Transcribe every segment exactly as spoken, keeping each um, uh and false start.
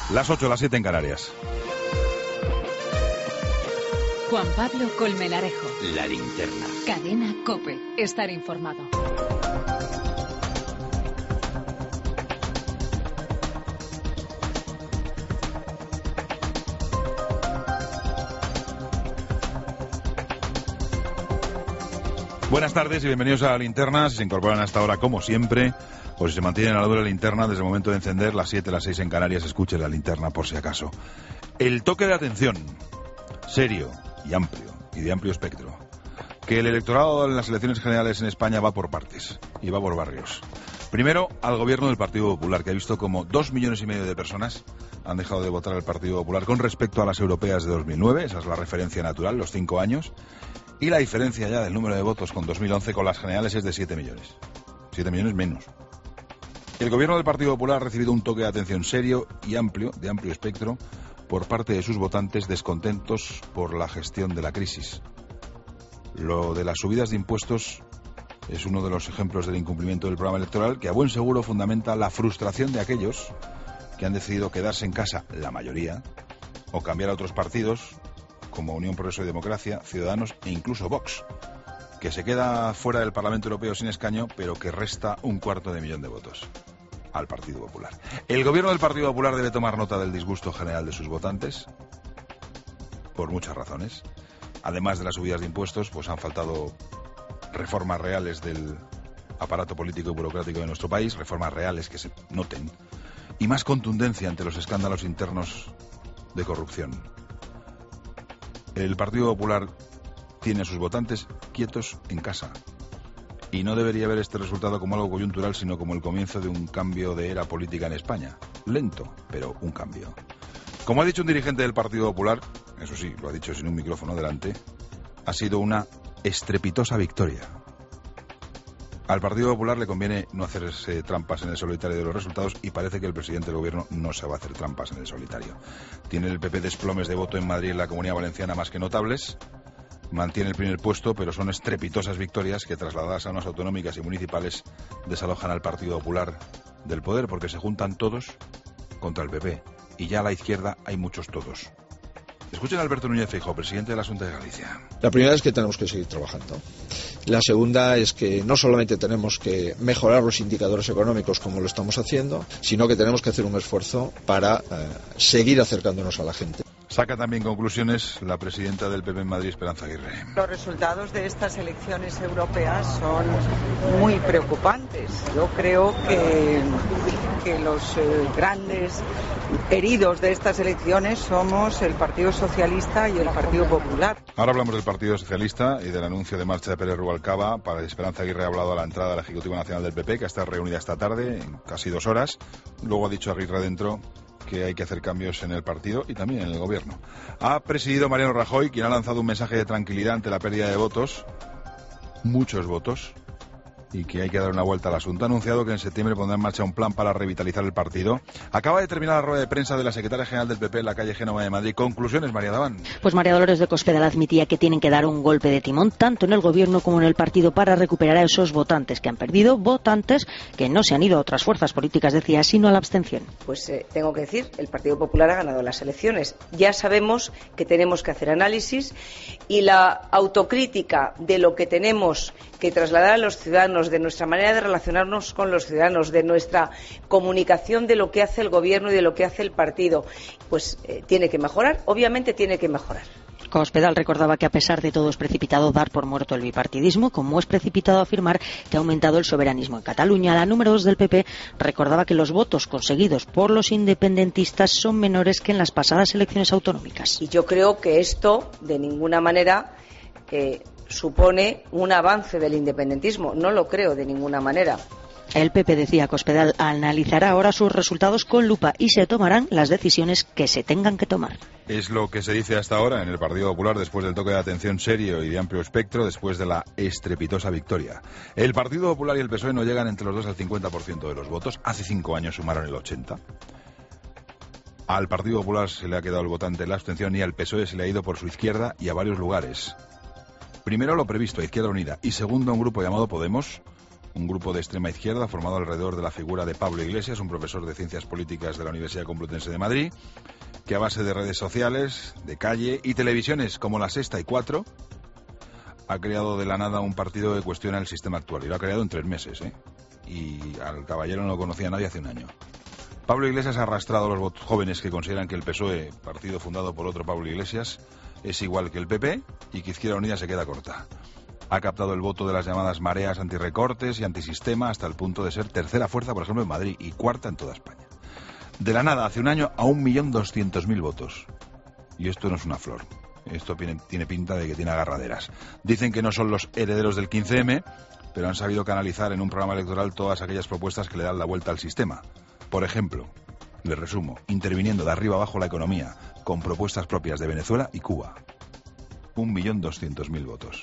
Las ocho, las siete en Canarias. Juan Pablo Colmenarejo. La linterna. Cadena COPE. Estar informado. Buenas tardes y bienvenidos a la linterna. Si se incorporan hasta ahora, como siempre, o si se mantienen a la hora de la linterna, desde el momento de encender, las siete, las seis en Canarias, escuchen la linterna por si acaso. El toque de atención, serio y amplio, y de amplio espectro. Que el electorado en las elecciones generales en España va por partes, y va por barrios. Primero, al gobierno del Partido Popular, que ha visto como dos millones y medio de personas han dejado de votar al Partido Popular con respecto a las europeas de dos mil nueve, esa es la referencia natural, los cinco años. Y la diferencia ya del número de votos con dos mil once con las generales es de siete millones. siete millones menos. El gobierno del Partido Popular ha recibido un toque de atención serio y amplio, de amplio espectro, por parte de sus votantes descontentos por la gestión de la crisis. Lo de las subidas de impuestos es uno de los ejemplos del incumplimiento del programa electoral que a buen seguro fundamenta la frustración de aquellos que han decidido quedarse en casa, la mayoría, o cambiar a otros partidos como Unión Progreso y Democracia, Ciudadanos e incluso Vox, que se queda fuera del Parlamento Europeo sin escaño, pero que resta un cuarto de millón de votos al Partido Popular. El gobierno del Partido Popular debe tomar nota del disgusto general de sus votantes, por muchas razones. Además de las subidas de impuestos, pues han faltado reformas reales del aparato político y burocrático de nuestro país, reformas reales que se noten, y más contundencia ante los escándalos internos de corrupción. El Partido Popular tiene a sus votantes quietos en casa y no debería ver este resultado como algo coyuntural, sino como el comienzo de un cambio de era política en España. Lento, pero un cambio. Como ha dicho un dirigente del Partido Popular, eso sí, lo ha dicho sin un micrófono delante, ha sido una estrepitosa victoria. Al Partido Popular le conviene no hacerse trampas en el solitario de los resultados y parece que el presidente del gobierno no se va a hacer trampas en el solitario. Tiene el P P desplomes de voto en Madrid y en la Comunidad Valenciana más que notables, mantiene el primer puesto, pero son estrepitosas victorias que trasladadas a unas autonómicas y municipales desalojan al Partido Popular del poder porque se juntan todos contra el P P y ya a la izquierda hay muchos todos. Escuchen a Alberto Núñez Feijóo, presidente de la Xunta de Galicia. La primera es que tenemos que seguir trabajando. La segunda es que no solamente tenemos que mejorar los indicadores económicos como lo estamos haciendo, sino que tenemos que hacer un esfuerzo para eh, seguir acercándonos a la gente. Saca también conclusiones la presidenta del P P en Madrid, Esperanza Aguirre. Los resultados de estas elecciones europeas son muy preocupantes. Yo creo que, que los eh, grandes heridos de estas elecciones somos el Partido Socialista y el Partido Popular. Ahora hablamos del Partido Socialista y del anuncio de marcha de Pérez Rubalcaba. Para Esperanza Aguirre ha hablado a la entrada del Ejecutivo Nacional del P P, que está reunida esta tarde, en casi dos horas. Luego ha dicho Aguirre dentro que hay que hacer cambios en el partido y también en el gobierno. Ha presidido Mariano Rajoy, quien ha lanzado un mensaje de tranquilidad ante la pérdida de votos, muchos votos, y que hay que dar una vuelta al asunto. Ha anunciado que en septiembre pondrá en marcha un plan para revitalizar el partido. Acaba de terminar la rueda de prensa de la secretaria general del P P en la calle Génova de Madrid. Conclusiones, María Daván. Pues María Dolores de Cospedal admitía que tienen que dar un golpe de timón tanto en el gobierno como en el partido para recuperar a esos votantes que han perdido, votantes que no se han ido a otras fuerzas políticas, decía, sino a la abstención. Pues eh, tengo que decir, el Partido Popular ha ganado las elecciones. Ya sabemos que tenemos que hacer análisis y la autocrítica de lo que tenemos que trasladar a los ciudadanos, de nuestra manera de relacionarnos con los ciudadanos, de nuestra comunicación de lo que hace el gobierno y de lo que hace el partido, pues eh, tiene que mejorar, obviamente tiene que mejorar. Cospedal recordaba que a pesar de todo es precipitado dar por muerto el bipartidismo, como es precipitado afirmar que ha aumentado el soberanismo en Cataluña. La número dos del P P recordaba que los votos conseguidos por los independentistas son menores que en las pasadas elecciones autonómicas. Y yo creo que esto, de ninguna manera, eh, supone un avance del independentismo. No lo creo de ninguna manera. El P P, decía Cospedal, analizará ahora sus resultados con lupa y se tomarán las decisiones que se tengan que tomar. Es lo que se dice hasta ahora en el Partido Popular después del toque de atención serio y de amplio espectro, después de la estrepitosa victoria. El Partido Popular y el P S O E no llegan entre los dos al cincuenta por ciento de los votos. Hace cinco años sumaron el ochenta por ciento. Al Partido Popular se le ha quedado el votante en la abstención y al P S O E se le ha ido por su izquierda y a varios lugares. Primero lo previsto, a Izquierda Unida, y segundo a un grupo llamado Podemos, un grupo de extrema izquierda formado alrededor de la figura de Pablo Iglesias, un profesor de Ciencias Políticas de la Universidad Complutense de Madrid, que a base de redes sociales, de calle y televisiones como La Sexta y Cuatro, ha creado de la nada un partido que cuestiona el sistema actual. Y lo ha creado en tres meses, ¿eh? Y al caballero no lo conocía nadie hace un año. Pablo Iglesias ha arrastrado a los votos jóvenes que consideran que el P S O E, partido fundado por otro Pablo Iglesias, es igual que el P P y que Izquierda Unida se queda corta. Ha captado el voto de las llamadas mareas antirrecortes y antisistema hasta el punto de ser tercera fuerza, por ejemplo, en Madrid y cuarta en toda España. De la nada, hace un año, a un millón doscientos mil votos. Y esto no es una flor. Esto tiene, tiene pinta de que tiene agarraderas. Dicen que no son los herederos del quince eme, pero han sabido canalizar en un programa electoral todas aquellas propuestas que le dan la vuelta al sistema. Por ejemplo, les resumo, interviniendo de arriba abajo la economía, con propuestas propias de Venezuela y Cuba. Un millón doscientos mil votos.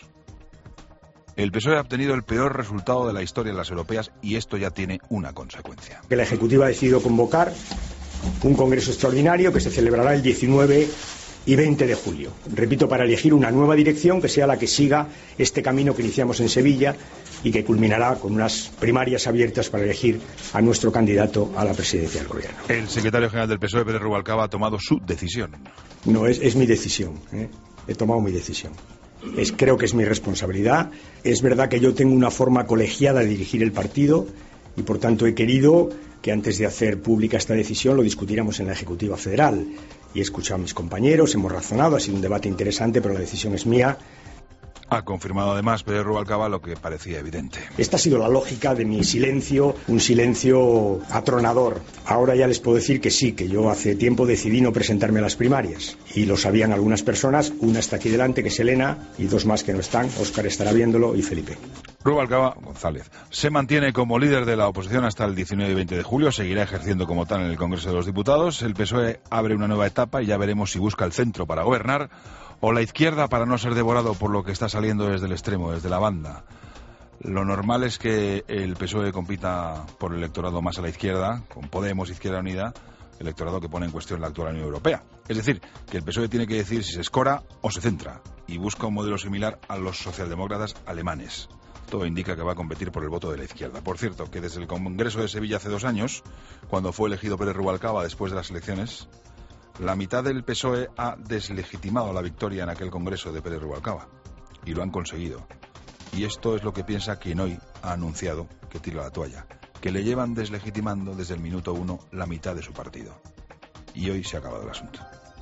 El P S O E ha obtenido el peor resultado de la historia de las europeas y esto ya tiene una consecuencia. Que la Ejecutiva ha decidido convocar un congreso extraordinario que se celebrará el diecinueve y veinte de julio. Repito, para elegir una nueva dirección que sea la que siga este camino que iniciamos en Sevilla y que culminará con unas primarias abiertas para elegir a nuestro candidato a la presidencia del Gobierno. El secretario general del P S O E, Pérez Rubalcaba, ha tomado su decisión. No, es, es mi decisión. ¿eh? He tomado mi decisión. Es, creo que es mi responsabilidad. Es verdad que yo tengo una forma colegiada de dirigir el partido y, por tanto, he querido que antes de hacer pública esta decisión lo discutiéramos en la Ejecutiva Federal. Y he escuchado a mis compañeros, hemos razonado, ha sido un debate interesante, pero la decisión es mía. Ha confirmado además Pérez Rubalcaba lo que parecía evidente. Esta ha sido la lógica de mi silencio, un silencio atronador. Ahora ya les puedo decir que sí, que yo hace tiempo decidí no presentarme a las primarias. Y lo sabían algunas personas, una está aquí delante, que es Elena, y dos más que no están, Óscar estará viéndolo y Felipe. Rubalcaba González se mantiene como líder de la oposición hasta el diecinueve y veinte de julio, seguirá ejerciendo como tal en el Congreso de los Diputados. El P S O E abre una nueva etapa y ya veremos si busca el centro para gobernar o la izquierda para no ser devorado por lo que está saliendo desde el extremo, desde la banda. Lo normal es que el P S O E compita por el electorado más a la izquierda, con Podemos, Izquierda Unida, electorado que pone en cuestión la actual Unión Europea. Es decir, que el P S O E tiene que decir si se escora o se centra, y busca un modelo similar a los socialdemócratas alemanes. Todo indica que va a competir por el voto de la izquierda. Por cierto, que desde el Congreso de Sevilla hace dos años, cuando fue elegido Pérez Rubalcaba después de las elecciones, la mitad del P S O E ha deslegitimado la victoria en aquel Congreso de Pérez Rubalcaba. Y lo han conseguido. Y esto es lo que piensa quien hoy ha anunciado que tira la toalla. Que le llevan deslegitimando desde el minuto uno la mitad de su partido. Y hoy se ha acabado el asunto.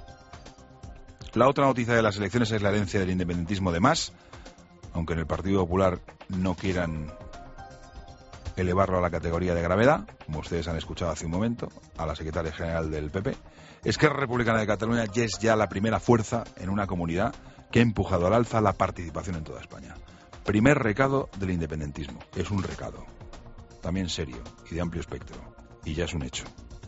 La otra noticia de las elecciones es la herencia del independentismo de Mas, aunque en el Partido Popular no quieran elevarlo a la categoría de gravedad, como ustedes han escuchado hace un momento, a la secretaria general del P P. Esquerra Republicana de Cataluña ya es ya la primera fuerza en una comunidad que ha empujado al alza la participación en toda España. Primer recado del independentismo. Es un recado, también serio y de amplio espectro, y ya es un hecho.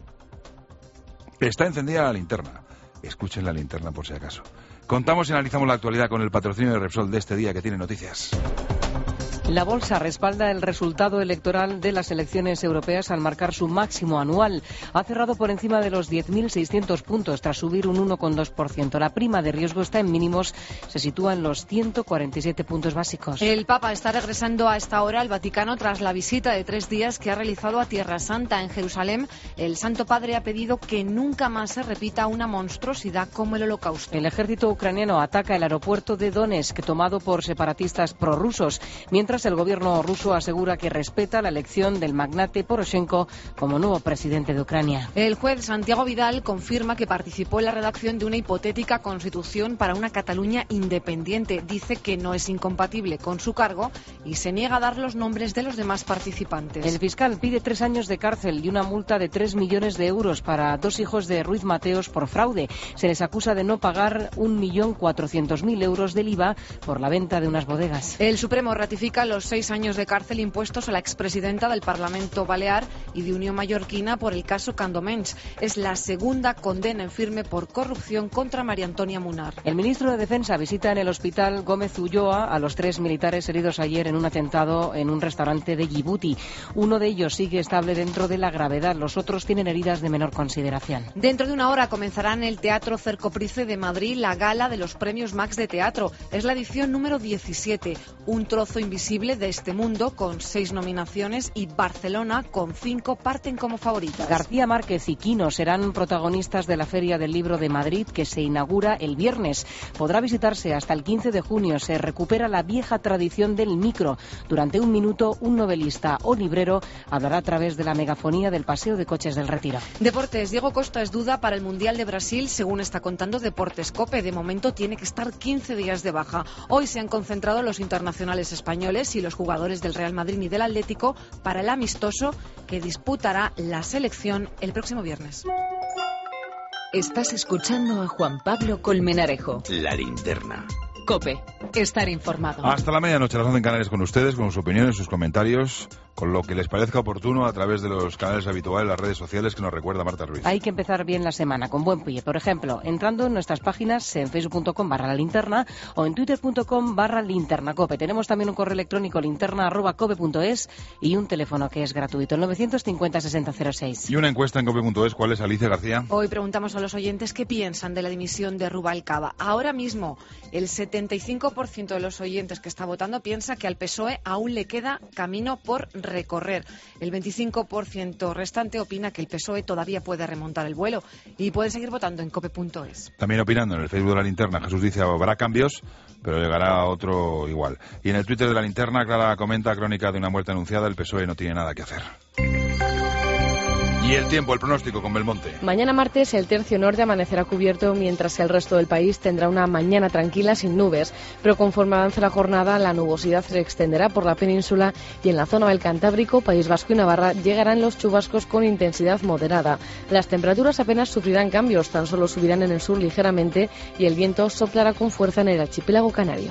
Está encendida la linterna. Escuchen la linterna por si acaso. Contamos y analizamos la actualidad con el patrocinio de Repsol de este día que tiene noticias. La bolsa respalda el resultado electoral de las elecciones europeas al marcar su máximo anual. Ha cerrado por encima de los diez mil seiscientos puntos tras subir un uno coma dos por ciento. La prima de riesgo está en mínimos, se sitúa en los ciento cuarenta y siete puntos básicos. El Papa está regresando a esta hora al Vaticano tras la visita de tres días que ha realizado a Tierra Santa en Jerusalén. El Santo Padre ha pedido que nunca más se repita una monstruosidad como el Holocausto. El ejército ucraniano ataca el aeropuerto de Donetsk, tomado por separatistas prorrusos, mientras el gobierno ruso asegura que respeta la elección del magnate Poroshenko como nuevo presidente de Ucrania. El juez Santiago Vidal confirma que participó en la redacción de una hipotética constitución para una Cataluña independiente. Dice que no es incompatible con su cargo y se niega a dar los nombres de los demás participantes. El fiscal pide tres años de cárcel y una multa de tres millones de euros para dos hijos de Ruiz Mateos por fraude. Se les acusa de no pagar un millón cuatrocientos mil euros del I V A por la venta de unas bodegas. El Supremo ratifica los seis años de cárcel impuestos a la expresidenta del Parlamento Balear y de Unión Mallorquina por el caso Candomens. Es la segunda condena en firme por corrupción contra María Antonia Munar. El ministro de Defensa visita en el hospital Gómez Ulloa a los tres militares heridos ayer en un atentado en un restaurante de Yibuti. Uno de ellos sigue estable dentro de la gravedad, los otros tienen heridas de menor consideración. Dentro de una hora comenzará en el Teatro Cercoprice de Madrid la gala de los premios Max de Teatro. Es la edición número diecisiete, un trozo invisible Invencible de este mundo con seis nominaciones y Barcelona con cinco parten como favoritas. García Márquez y Quino serán protagonistas de la Feria del Libro de Madrid, que se inaugura el viernes. Podrá visitarse hasta el quince de junio. Se recupera la vieja tradición del micro. Durante un minuto, un novelista o librero hablará a través de la megafonía del Paseo de Coches del Retiro. Deportes. Diego Costa es duda para el Mundial de Brasil, según está contando Deportes Cope. De momento tiene que estar quince días de baja. Hoy se han concentrado los internacionales españoles y los jugadores del Real Madrid y del Atlético para el amistoso que disputará la selección el próximo viernes. Estás escuchando a Juan Pablo Colmenarejo. La Linterna. COPE. Estar informado. Hasta la medianoche, las once en Canarias, con ustedes, con sus opiniones, sus comentarios, con lo que les parezca oportuno a través de los canales habituales, las redes sociales que nos recuerda Marta Ruiz. Hay que empezar bien la semana, con buen pie. Por ejemplo, entrando en nuestras páginas en facebook punto com barra la linterna o en twitter punto com barra linterna cope. Tenemos también un correo electrónico linterna arroba cope punto es y un teléfono que es gratuito, el novecientos cincuenta sesenta cero seis. Y una encuesta en cope punto es. ¿Cuál es, Alicia García? Hoy preguntamos a los oyentes qué piensan de la dimisión de Rubalcaba. Ahora mismo, el setenta y cinco por ciento de los oyentes que está votando piensa que al P S O E aún le queda camino por recorrer. El veinticinco por ciento restante opina que el P S O E todavía puede remontar el vuelo y puede seguir votando en cope punto es. También opinando en el Facebook de la Linterna, Jesús dice habrá cambios, pero llegará otro igual. Y en el Twitter de la Linterna, Clara comenta crónica de una muerte anunciada, el P S O E no tiene nada que hacer. Y el tiempo, el pronóstico con Belmonte. Mañana martes el tercio norte amanecerá cubierto, mientras que el resto del país tendrá una mañana tranquila sin nubes. Pero conforme avance la jornada, la nubosidad se extenderá por la península y en la zona del Cantábrico, País Vasco y Navarra llegarán los chubascos con intensidad moderada. Las temperaturas apenas sufrirán cambios, tan solo subirán en el sur ligeramente y el viento soplará con fuerza en el archipiélago canario.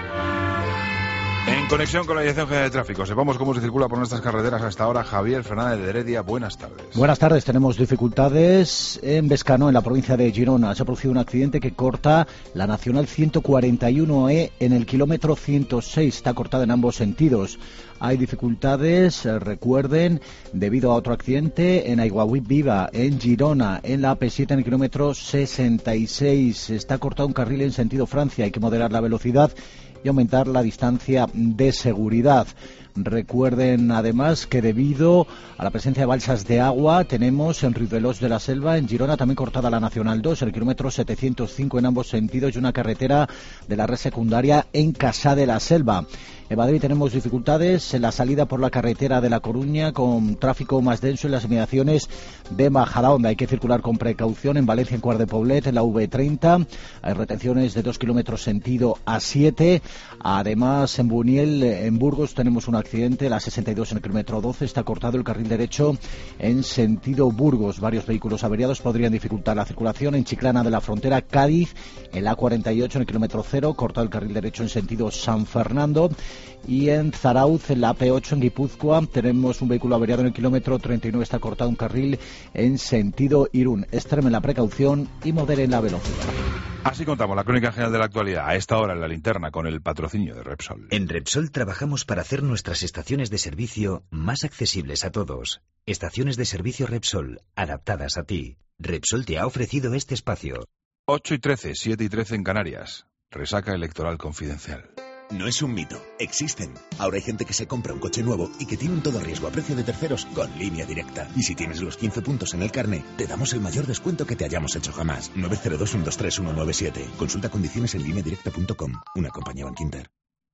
En conexión con la Dirección General de Tráfico, sepamos cómo se circula por nuestras carreteras hasta ahora. Javier Fernández de Heredia, buenas tardes. Buenas tardes, tenemos dificultades en Bescanó, en la provincia de Girona. Se ha producido un accidente que corta la Nacional ciento cuarenta y uno E en el kilómetro ciento seis, está cortada en ambos sentidos. Hay dificultades, recuerden, debido a otro accidente en Aiguaví Viva, en Girona, en la A P siete, en el kilómetro sesenta y seis. Está cortado un carril en sentido Francia, hay que moderar la velocidad y aumentar la distancia de seguridad. Recuerden además que debido a la presencia de balsas de agua tenemos en Riudelós de la Selva, en Girona, también cortada la Nacional dos, el kilómetro setecientos cinco en ambos sentidos y una carretera de la red secundaria en Casá de la Selva. En Madrid tenemos dificultades en la salida por la carretera de La Coruña, con tráfico más denso en las inmediaciones de Majadahonda. Hay que circular con precaución en Valencia, en Cuart de Poblet, en la V treinta. Hay retenciones de dos kilómetros sentido A siete. Además, en Buniel, en Burgos, tenemos un accidente. La sesenta y dos en el kilómetro doce. Está cortado el carril derecho en sentido Burgos. Varios vehículos averiados podrían dificultar la circulación. En Chiclana de la Frontera, Cádiz, en la cuarenta y ocho en el kilómetro cero. Cortado el carril derecho en sentido San Fernando. Y en Zarauz, en la A P ocho en Guipúzcoa, tenemos un vehículo averiado en el kilómetro treinta y nueve, está cortado un carril en sentido Irún. Extremen la precaución y moderen la velocidad. Así contamos la crónica general de la actualidad a esta hora en la Linterna con el patrocinio de Repsol. En Repsol trabajamos para hacer nuestras estaciones de servicio más accesibles a todos. Estaciones de servicio Repsol, adaptadas a ti. Repsol te ha ofrecido este espacio. ocho y trece, siete y trece en Canarias. Resaca electoral confidencial. No es un mito, existen. Ahora hay gente que se compra un coche nuevo y que tiene un todo riesgo a precio de terceros con Línea Directa. Y si tienes los quince puntos en el carné, te damos el mayor descuento que te hayamos hecho jamás. nueve cero dos, uno dos tres, uno nueve siete. Consulta condiciones en línea directa punto com. Una compañía Bankinter.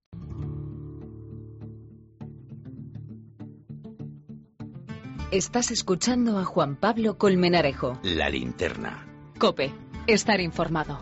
Estás escuchando a Juan Pablo Colmenarejo. La Linterna. COPE. Estar informado.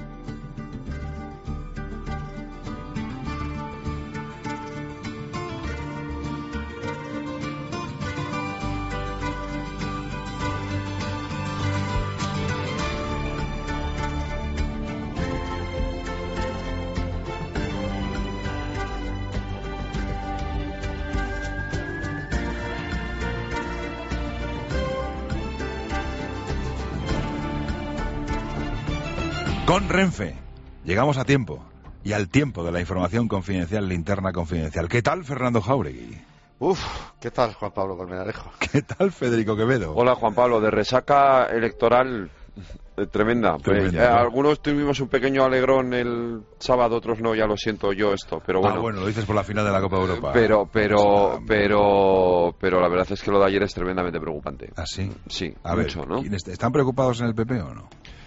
Con Renfe, llegamos a tiempo, y al tiempo de la información confidencial, Linterna Confidencial. ¿Qué tal, Fernando Jáuregui? Uf, ¿qué tal, Juan Pablo Colmenarejo? ¿Qué tal, Federico Quevedo? Hola, Juan Pablo, de resaca electoral Eh, tremenda. Tremenda, Pues, eh, ¿no? Algunos tuvimos un pequeño alegrón el sábado, otros no, ya lo siento yo esto, pero bueno. Ah, bueno, lo dices por la final de la Copa Europa. Pero, pero, Ah, pero, pero la verdad es que lo de ayer es tremendamente preocupante. ¿Ah, sí? Sí, A mucho, ver, ¿no? ¿quiénes- ¿están preocupados en el P P o no?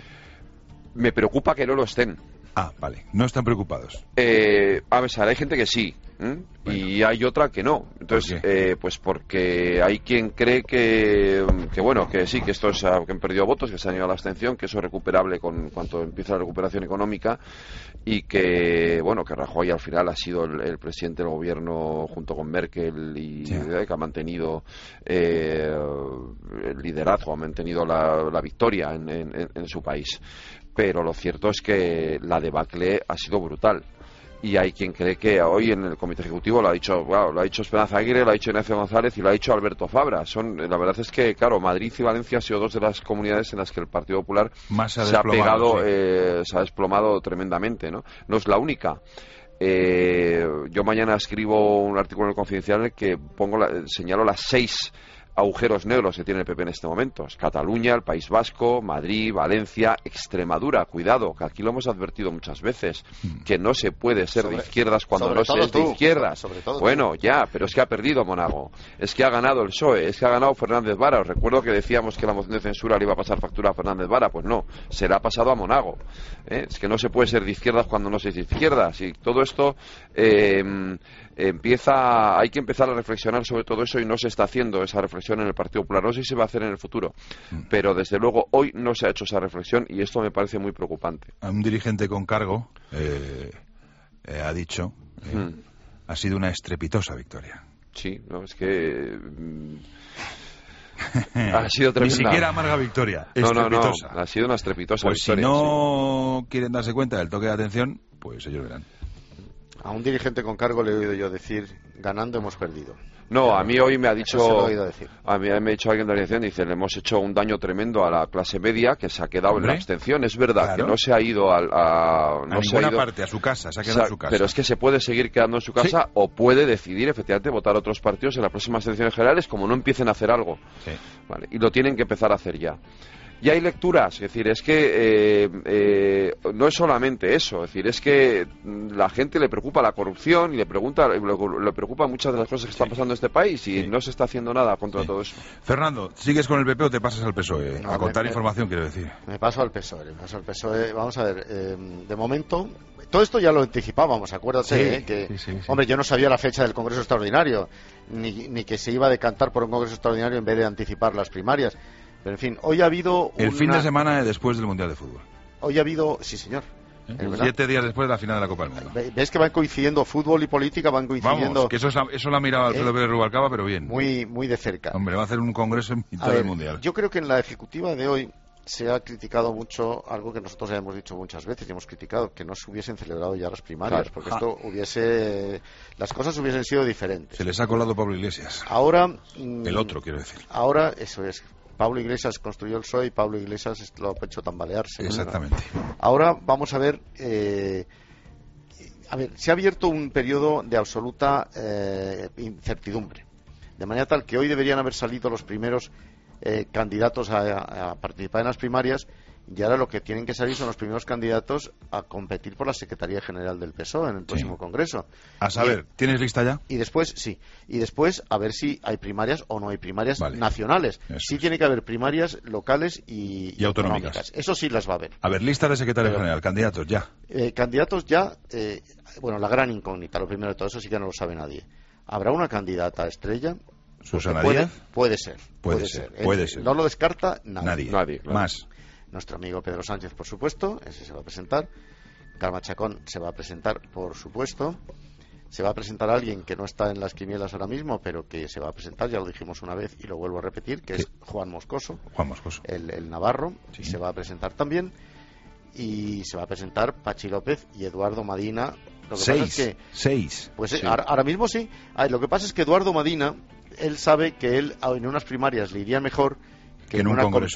Me preocupa que no lo estén. Ah, vale, no están preocupados. Eh, a ver, hay gente que sí, ¿eh? Y hay otra que no. Entonces, eh, pues porque hay quien cree que, que bueno, que sí, que esto es, ah, que han perdido votos, que se han ido a la abstención, que eso es recuperable con cuanto empieza la recuperación económica y que, bueno, que Rajoy al final ha sido el, el presidente del gobierno junto con Merkel y Sí. eh, que ha mantenido eh, el liderazgo, ha mantenido la, la victoria en, en- en su país. Pero lo cierto es que la debacle ha sido brutal. Y hay quien cree que hoy en el Comité Ejecutivo lo ha dicho, wow, lo ha dicho Esperanza Aguirre, lo ha dicho Ignacio González y lo ha dicho Alberto Fabra. Son, la verdad es que, claro, Madrid y Valencia han sido dos de las comunidades en las que el Partido Popular Más se ha se ha desplomado, pegado, sí. eh, se ha desplomado tremendamente, ¿no? No es la única. Eh, yo mañana escribo un artículo en el Confidencial en el que pongo la- señalo las seis agujeros negros que tiene el P P en este momento. Es Cataluña, el País Vasco, Madrid, Valencia, Extremadura. Cuidado, que aquí lo hemos advertido muchas veces, que no se puede ser Sobre- de izquierdas cuando sobre no se todo es de tú, izquierdas. sobre todo tú. Bueno, ya, pero es que ha perdido Monago. Es que ha ganado el P S O E, es que ha ganado Fernández Vara. Os recuerdo que decíamos que la moción de censura le iba a pasar factura a Fernández Vara. Pues no, se la ha pasado a Monago. ¿eh? Es que no se puede ser de izquierdas cuando no se es de izquierdas. Y todo esto eh, empieza, hay que empezar a reflexionar sobre todo eso y no se está haciendo esa reflexión en el Partido Popular. No sé si se va a hacer en el futuro, pero desde luego hoy no se ha hecho esa reflexión y esto me parece muy preocupante. Un dirigente con cargo eh, eh, ha dicho, eh, Mm. ha sido una estrepitosa victoria. Sí, no, es que mm, ha sido Ni tremenda. siquiera amarga victoria, No, no, no, estrepitosa. ha sido una estrepitosa Pues si victoria. no quieren darse cuenta del toque de atención, pues ellos verán. A un dirigente con cargo le he oído yo decir, ganando hemos perdido. No, a mí hoy me ha Eso se lo he dicho, oído decir. a mí me ha dicho alguien de la dirección, dice, le hemos hecho un daño tremendo a la clase media que se ha quedado en Hombre, la abstención. Es verdad claro. que no se ha ido al- a, no a se ha ninguna ido- parte, a su casa, se ha quedado Sa- en su casa. Pero es que se puede seguir quedando en su casa o puede decidir efectivamente votar a otros partidos en las próximas elecciones generales como no empiecen a hacer algo. Sí. Vale, y lo tienen que empezar a hacer ya. Y hay lecturas, es decir, es que eh, eh, no es solamente eso, es decir, es que mm, la gente le preocupa la corrupción y le pregunta, le, le preocupa muchas de las cosas que están pasando en este país y no se está haciendo nada contra todo eso. Fernando, ¿sigues con el P P o te pasas al P S O E? No, a contar me- me- información, quiero decir. Me paso al P S O E, me paso al P S O E. Vamos a ver, eh, de momento, todo esto ya lo anticipábamos, acuérdate, Sí, eh, que, sí, sí, sí. hombre, yo no sabía la fecha del Congreso Extraordinario, ni, ni que se iba a decantar por un Congreso Extraordinario en vez de anticipar las primarias. Pero en fin, hoy ha habido El una- fin de semana después del Mundial de Fútbol. Hoy ha habido, sí señor. Es verdad. Siete días después de la final de la Copa del Mundo. Ve- Ves que van coincidiendo fútbol y política, van coincidiendo Vamos, que eso, es la- eso lo ha mirado Alfredo Eh, Pérez Rubalcaba, pero bien. muy, muy de cerca. Hombre, va a hacer un congreso en A mitad ver, del Mundial. Yo creo que en la ejecutiva de hoy se ha criticado mucho algo que nosotros ya hemos dicho muchas veces y hemos criticado, que no se hubiesen celebrado ya las primarias, Claro. porque Ja. esto hubiese, las cosas hubiesen sido diferentes. Se les ha colado Pablo Iglesias. Ahora, mm, El otro, quiero decir. ahora eso es. Pablo Iglesias construyó el P S O E y Pablo Iglesias lo ha hecho tambalearse. ¿no? Exactamente. Ahora vamos a ver. eh, a ver, se ha abierto un periodo de absoluta eh, incertidumbre. De manera tal que hoy deberían haber salido los primeros eh, candidatos a, a participar en las primarias y ahora lo que tienen que salir son los primeros candidatos a competir por la Secretaría General del P S O E en el próximo Congreso. A saber, ¿tienes lista ya? Y después, sí. Y después, a ver si hay primarias o no hay primarias Vale. nacionales. Eso Sí tiene que haber primarias locales y, Y autonómicas. Eso sí las va a haber. A ver, lista de secretario Pero- general, candidatos, ya. Eh, candidatos ya, eh, bueno, la gran incógnita, lo primero de todo, eso sí que no lo sabe nadie. ¿Habrá una candidata estrella? Susana Porque puede, Díaz. puede ser. Puede ser, Eh, puede ser. No lo descarta nadie. Nadie. Nadie, claro. Más. Nuestro amigo Pedro Sánchez, por supuesto, ese se va a presentar. Carme Chacón se va a presentar, por supuesto. Se va a presentar alguien que no está en las quinielas ahora mismo, pero que se va a presentar, ya lo dijimos una vez y lo vuelvo a repetir, que es Juan Moscoso, Juan Moscoso. el, el Navarro, se va a presentar también. Y se va a presentar Pachi López y Eduardo Madina. Lo que Seis. pasa es que, Seis. pues eh, Sí. ahora, ahora mismo sí. Ah, lo que pasa es que Eduardo Madina, él sabe que él en unas primarias le iría mejor Que en un una com- congreso.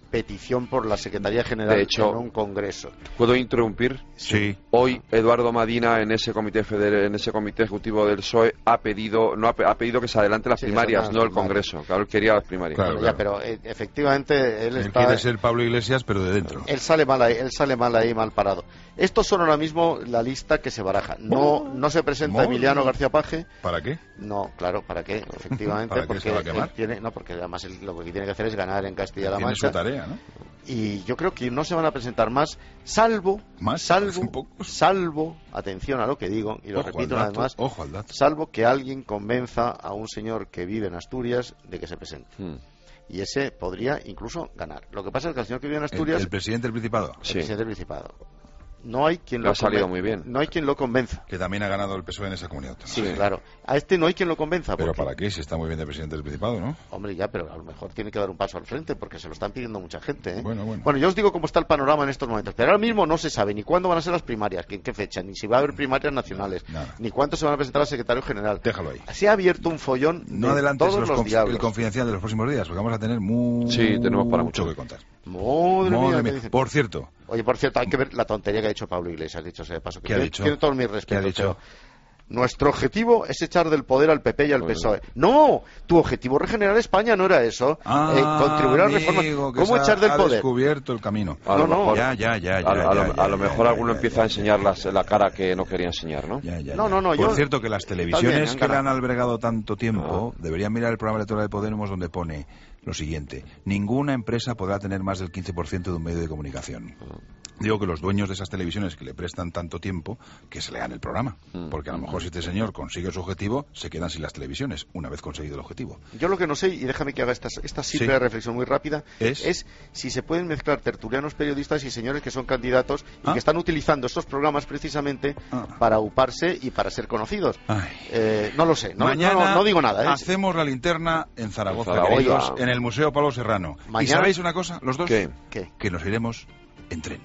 petición por la Secretaría General de hecho, en un congreso. ¿Puedo interrumpir? Sí. Hoy Eduardo Madina en ese comité federal, en ese comité ejecutivo del P S O E ha pedido no ha, ha pedido que se adelanten las sí, primarias, no el Congreso. Claro, él quería las primarias. Claro, claro. Ya, pero eh, efectivamente él, él está. Quiere ser Pablo Iglesias, pero de dentro. Él sale mal ahí, él sale mal ahí, mal parado. Estos son ahora mismo la lista que se baraja. No, no se presenta Emiliano García Paje. ¿Para qué? No, claro, ¿para qué? Efectivamente, ¿Para qué porque se va a quemar? él tiene, no, porque además él, lo que tiene que hacer es ganar en Castilla-La Tiene Mancha. su tarea, ¿no? Y yo creo que no se van a presentar más, salvo, ¿Más? salvo, salvo, atención a lo que digo, y lo ojo repito al una dato, vez más, ojo al dato. salvo que alguien convenza a un señor que vive en Asturias de que se presente. Hmm. Y ese podría incluso ganar. Lo que pasa es que el señor que vive en Asturias... ¿El, el presidente del Principado? El sí. presidente del Principado. No hay quien lo, lo ha salido conven- muy bien. No hay quien lo convenza. Que también ha ganado el P S O E en esa comunidad autónoma. Sí, claro. A este no hay quien lo convenza. Pero porque... ¿para qué? Si está muy bien de presidente del Principado, ¿no? Hombre, ya, pero a lo mejor tiene que dar un paso al frente porque se lo están pidiendo mucha gente, ¿eh? Bueno, bueno. Bueno, yo os digo cómo está el panorama en estos momentos. Pero ahora mismo no se sabe ni cuándo van a ser las primarias, ni en qué fecha, ni si va a haber primarias nacionales, Nada. ni cuánto se van a presentar al secretario general. Déjalo ahí. Se ha abierto un follón No de adelantes todos los los conf- diablos. el confidencial de los próximos días, porque vamos a tener mucho, Sí, tenemos para mucho. que contar. Madre mía, Madre ¿qué mía. dicen? Por cierto, Oye, por cierto, hay que ver la tontería que ha dicho Pablo Iglesias, dicho sea de paso. Que ¿Qué ha tiene, dicho? tiene todos mis ¿qué ha respetos. dicho? pero nuestro objetivo es echar del poder al P P y al P S O E. No, tu objetivo regenerar España no era eso. Ah, eh, contribuir a las reformas. amigo, que ¿Cómo se echar del ha poder? descubierto el camino. A lo No, no. mejor- Ya, ya, ya, ya, a, lo- a lo, ya, a lo ya, mejor ya, alguno ya, empieza ya, a enseñar las- la cara que no quería enseñar, ¿no? Ya, ya, No, ya. no, no, Por yo- cierto, que las Está televisiones bien, han que le han ganado. albergado tanto tiempo deberían mirar el programa electoral de Podemos donde pone lo siguiente: ninguna empresa podrá tener más del quince por ciento de un medio de comunicación. Digo que los dueños de esas televisiones que le prestan tanto tiempo, que se lean el programa. Porque a lo mejor si este señor consigue su objetivo, se quedan sin las televisiones, una vez conseguido el objetivo. Yo lo que no sé, y déjame que haga esta, esta simple Sí. reflexión muy rápida, ¿Es? es si se pueden mezclar tertulianos periodistas y señores que son candidatos y ¿Ah? que están utilizando estos programas precisamente Ah. para uparse y para ser conocidos. Ay. Eh, no lo sé, no, Mañana no, no digo nada. ¿eh? hacemos la linterna en Zaragoza, En Zaragoza. queridos, en el Museo Pablo Serrano. ¿Y Mañana- sabéis una cosa, los dos? ¿Qué? ¿Qué? Que nos iremos en tren.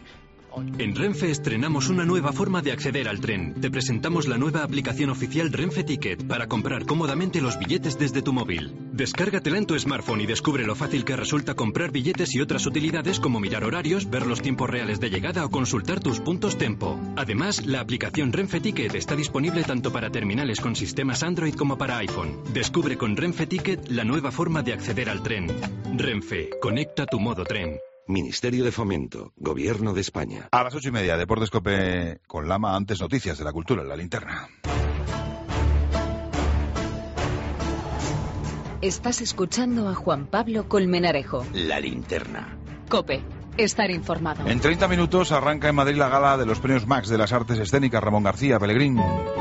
En Renfe estrenamos una nueva forma de acceder al tren. Te presentamos la nueva aplicación oficial Renfe Ticket para comprar cómodamente los billetes desde tu móvil. Descárgatela en tu smartphone y descubre lo fácil que resulta comprar billetes y otras utilidades como mirar horarios, ver los tiempos reales de llegada o consultar tus puntos Tempo. Además, la aplicación Renfe Ticket está disponible tanto para terminales con sistemas Android como para iPhone. Descubre con Renfe Ticket la nueva forma de acceder al tren. Renfe, conecta tu modo tren. Ministerio de Fomento, Gobierno de España. A las ocho y media, Deportes Cope con Lama, antes noticias de la cultura en la linterna. Estás escuchando a Juan Pablo Colmenarejo. La linterna. Cope, estar informado. En treinta minutos arranca en Madrid la gala de los premios Max de las artes escénicas. Ramón García Pellegrín.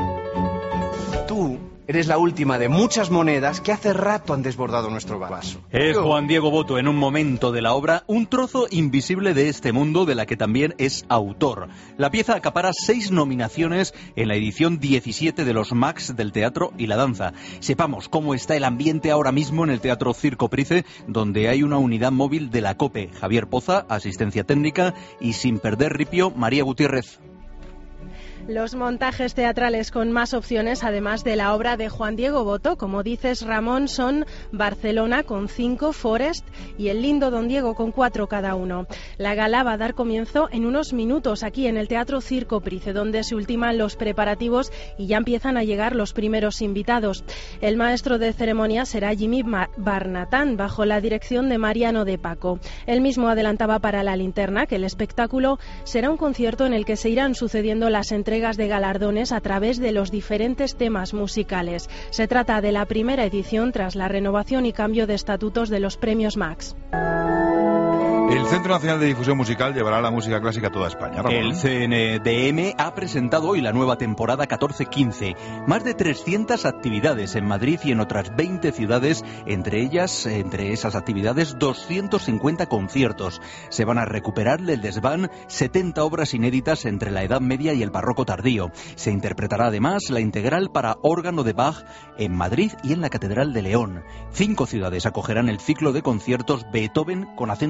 Tú eres la última de muchas monedas que hace rato han desbordado nuestro vaso. Es Juan Diego Boto en un momento de la obra, un trozo invisible de este mundo de la que también es autor. La pieza acapara seis nominaciones en la edición diecisiete de los Max del teatro y la danza. Sepamos cómo está el ambiente ahora mismo en el Teatro Circo Price, donde hay una unidad móvil de la COPE. Javier Poza, asistencia técnica, y sin perder ripio, María Gutiérrez. Los montajes teatrales con más opciones, además de la obra de Juan Diego Boto, como dices, Ramón, son Barcelona con cinco, Forest y El lindo Don Diego con cuatro cada uno. La gala va a dar comienzo en unos minutos aquí en el Teatro Circo Price, donde se ultiman los preparativos y ya empiezan a llegar los primeros invitados. El maestro de ceremonia será Jimmy Barnatán, bajo la dirección de Mariano de Paco. Él mismo adelantaba para La Linterna que el espectáculo será un concierto en el que se irán sucediendo las entregas de galardones a través de los diferentes temas musicales. Se trata de la primera edición tras la renovación y cambio de estatutos de los premios Max. El Centro Nacional de Difusión Musical llevará la música clásica a toda España. Ramón. El C N D M ha presentado hoy la nueva temporada catorce quince. Más de trescientas actividades en Madrid y en otras veinte ciudades, entre ellas, entre esas actividades, doscientos cincuenta conciertos. Se van a recuperar del desván setenta obras inéditas entre la Edad Media y el Barroco tardío. Se interpretará además la integral para órgano de Bach en Madrid y en la Catedral de León. Cinco ciudades acogerán el ciclo de conciertos Beethoven con acento español.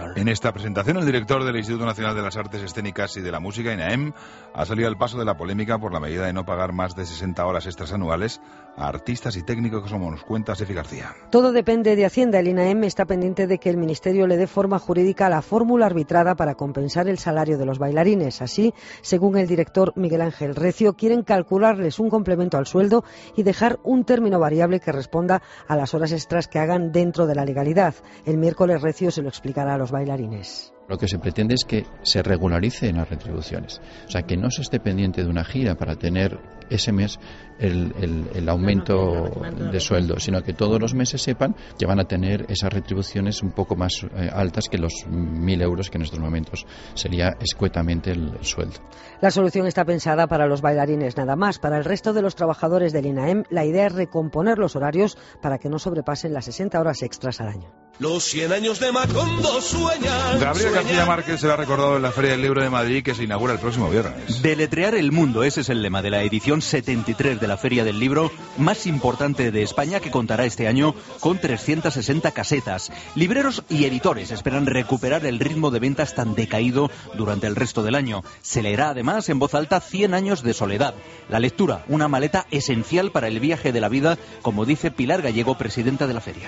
En esta presentación, el director del Instituto Nacional de las Artes Escénicas y de la Música, INAEM, ha salido al paso de la polémica por la medida de no pagar más de sesenta horas extras anuales a artistas y técnicos, como nos cuenta Sefi García. Todo depende de Hacienda. El INAEM está pendiente de que el Ministerio le dé forma jurídica a la fórmula arbitrada para compensar el salario de los bailarines. Así, según el director Miguel Ángel Recio, quieren calcularles un complemento al sueldo y dejar un término variable que responda a las horas extras que hagan dentro de la legalidad. El miércoles Recio se lo explicará a los bailarines. Lo que se pretende es que se regularicen las retribuciones, o sea, que no se esté pendiente de una gira para tener ese mes el, el, el aumento de sueldo, sino que todos los meses sepan que van a tener esas retribuciones un poco más eh, altas que los mil euros que en estos momentos sería escuetamente el, el sueldo. La solución está pensada para los bailarines nada más. Para el resto de los trabajadores del INAEM, la idea es recomponer los horarios para que no sobrepasen las sesenta horas extras al año. Los cien años de Macondo sueñan. Gabriel García Márquez será recordado en la Feria del Libro de Madrid, que se inaugura el próximo viernes. Deletrear el mundo, ese es el lema de la edición setenta y tres de la Feria del Libro más importante de España, que contará este año con trescientas sesenta casetas. Libreros y editores esperan recuperar el ritmo de ventas tan decaído durante el resto del año. Se leerá además en voz alta Cien años de soledad. La lectura, una maleta esencial para el viaje de la vida, como dice Pilar Gallego, presidenta de la feria.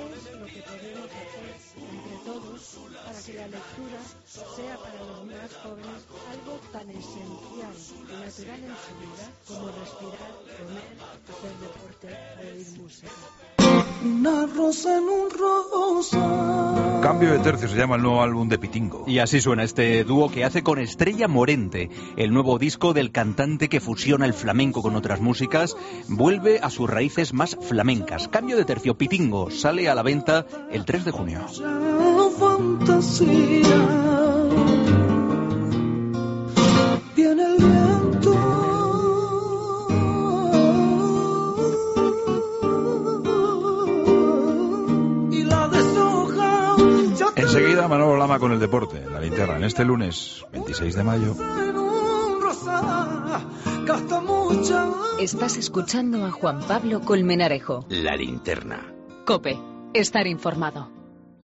Sea para los más jóvenes algo tan esencial y natural en su vida como respirar, comer, hacer deporte o oír música. Una rosa en un rosa. Cambio de tercio se llama el nuevo álbum de Pitingo. Y así suena este dúo que hace con Estrella Morente. El nuevo disco del cantante que fusiona el flamenco con otras músicas vuelve a sus raíces más flamencas. Cambio de tercio, Pitingo, sale a la venta el tres de junio. Fantasía. Viene el viento. Y la deshoja. Enseguida Manolo Lama con el deporte, la linterna, en este lunes veintiséis de mayo. Estás escuchando a Juan Pablo Colmenarejo. La linterna. COPE. Estar informado.